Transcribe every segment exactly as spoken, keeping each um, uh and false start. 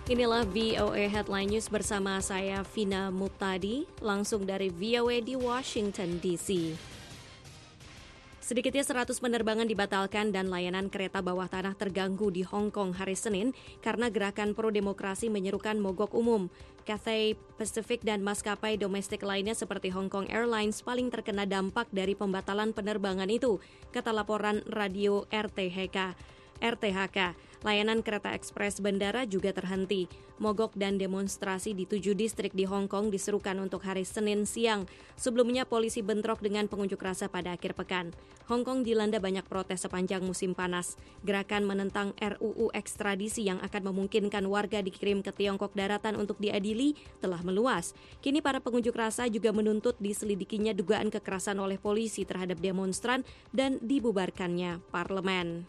Inilah V O A Headline News bersama saya Vina Muptadi, langsung dari V O A di Washington D C. Sedikitnya seratus penerbangan dibatalkan dan layanan kereta bawah tanah terganggu di Hong Kong hari Senin karena gerakan pro-demokrasi menyerukan mogok umum. Cathay Pacific dan maskapai domestik lainnya seperti Hong Kong Airlines paling terkena dampak dari pembatalan penerbangan itu, kata laporan radio R T H K. R T H K. Layanan kereta ekspres bandara juga terhenti. Mogok dan demonstrasi di tujuh distrik di Hong Kong diserukan untuk hari Senin siang. Sebelumnya polisi bentrok dengan pengunjuk rasa pada akhir pekan. Hong Kong dilanda banyak protes sepanjang musim panas. Gerakan menentang R U U ekstradisi yang akan memungkinkan warga dikirim ke Tiongkok daratan untuk diadili telah meluas. Kini para pengunjuk rasa juga menuntut diselidikinya dugaan kekerasan oleh polisi terhadap demonstran dan dibubarkannya parlemen.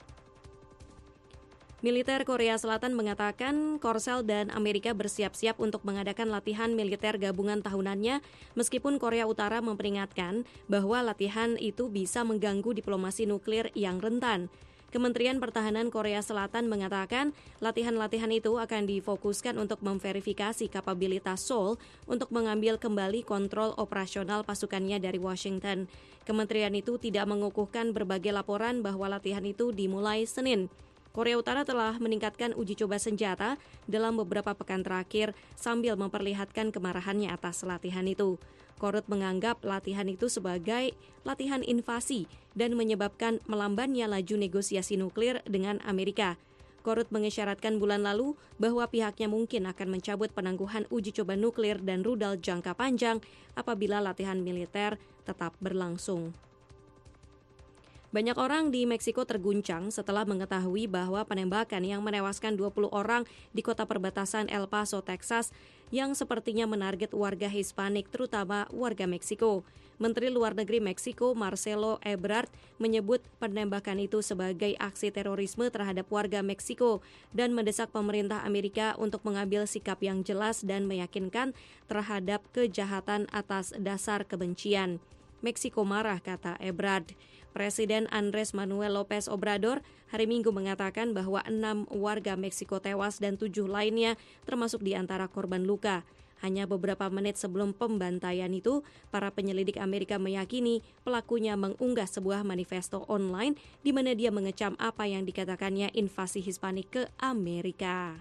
Militer Korea Selatan mengatakan Korsel dan Amerika bersiap-siap untuk mengadakan latihan militer gabungan tahunannya, meskipun Korea Utara memperingatkan bahwa latihan itu bisa mengganggu diplomasi nuklir yang rentan. Kementerian Pertahanan Korea Selatan mengatakan latihan-latihan itu akan difokuskan untuk memverifikasi kapabilitas Seoul untuk mengambil kembali kontrol operasional pasukannya dari Washington. Kementerian itu tidak mengukuhkan berbagai laporan bahwa latihan itu dimulai Senin. Korea Utara telah meningkatkan uji coba senjata dalam beberapa pekan terakhir sambil memperlihatkan kemarahannya atas latihan itu. Korut menganggap latihan itu sebagai latihan invasi dan menyebabkan melambannya laju negosiasi nuklir dengan Amerika. Korut mengisyaratkan bulan lalu bahwa pihaknya mungkin akan mencabut penangguhan uji coba nuklir dan rudal jangka panjang apabila latihan militer tetap berlangsung. Banyak orang di Meksiko terguncang setelah mengetahui bahwa penembakan yang menewaskan dua puluh orang di kota perbatasan El Paso, Texas, yang sepertinya menarget warga Hispanik, terutama warga Meksiko. Menteri Luar Negeri Meksiko, Marcelo Ebrard, menyebut penembakan itu sebagai aksi terorisme terhadap warga Meksiko dan mendesak pemerintah Amerika untuk mengambil sikap yang jelas dan meyakinkan terhadap kejahatan atas dasar kebencian. Meksiko marah, kata Ebrard. Presiden Andrés Manuel López Obrador hari Minggu mengatakan bahwa enam warga Meksiko tewas dan tujuh lainnya termasuk di antara korban luka. Hanya beberapa menit sebelum pembantaian itu, para penyelidik Amerika meyakini pelakunya mengunggah sebuah manifesto online di mana dia mengecam apa yang dikatakannya invasi Hispanik ke Amerika.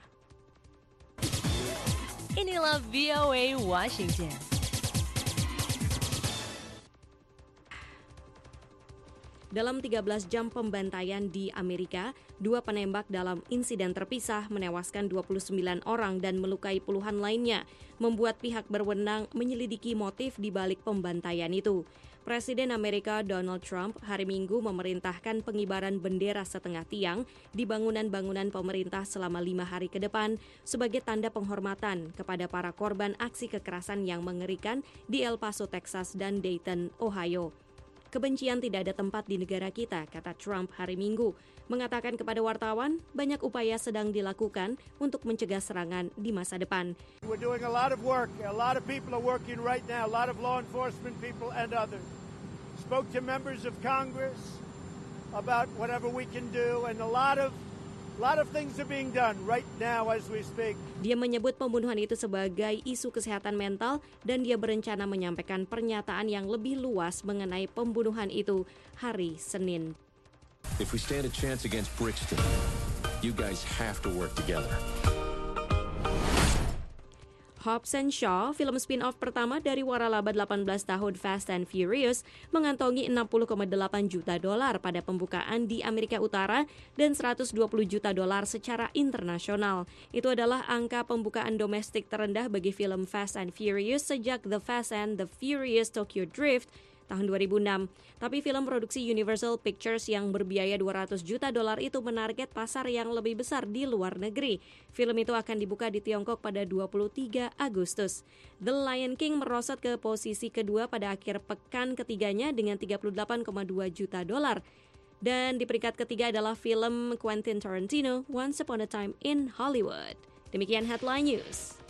Inilah V O A Washington. Dalam tiga belas jam pembantaian di Amerika, dua penembak dalam insiden terpisah menewaskan dua puluh sembilan orang dan melukai puluhan lainnya, membuat pihak berwenang menyelidiki motif di balik pembantaian itu. Presiden Amerika Donald Trump hari Minggu memerintahkan pengibaran bendera setengah tiang di bangunan-bangunan pemerintah selama lima hari ke depan sebagai tanda penghormatan kepada para korban aksi kekerasan yang mengerikan di El Paso, Texas dan Dayton, Ohio. Kebencian tidak ada tempat di negara kita, kata Trump hari Minggu. Mengatakan kepada wartawan, banyak upaya sedang dilakukan untuk mencegah serangan di masa depan. We're doing a lot of work. A lot of people are working right now. A lot of law enforcement people and others. Spoke to members of Congress about whatever we can do, and a lot of A lot of things are being done right now as we speak. Dia menyebut pembunuhan itu sebagai isu kesehatan mental dan dia berencana menyampaikan pernyataan yang lebih luas mengenai pembunuhan itu hari Senin. If we stand a chance against Brixton, you guys have to work together. Hobbs and Shaw, film spin-off pertama dari waralaba delapan belas tahun Fast and Furious, mengantongi enam puluh koma delapan juta dolar pada pembukaan di Amerika Utara dan seratus dua puluh juta dolar secara internasional. Itu adalah angka pembukaan domestik terendah bagi film Fast and Furious sejak The Fast and the Furious Tokyo Drift tahun dua ribu enam. Tapi film produksi Universal Pictures yang berbiaya dua ratus juta dolar itu menarget pasar yang lebih besar di luar negeri. Film itu akan dibuka di Tiongkok pada dua puluh tiga Agustus. The Lion King merosot ke posisi kedua pada akhir pekan ketiganya dengan tiga puluh delapan koma dua juta dolar. Dan di peringkat ketiga adalah film Quentin Tarantino, Once Upon a Time in Hollywood. Demikian Headline News.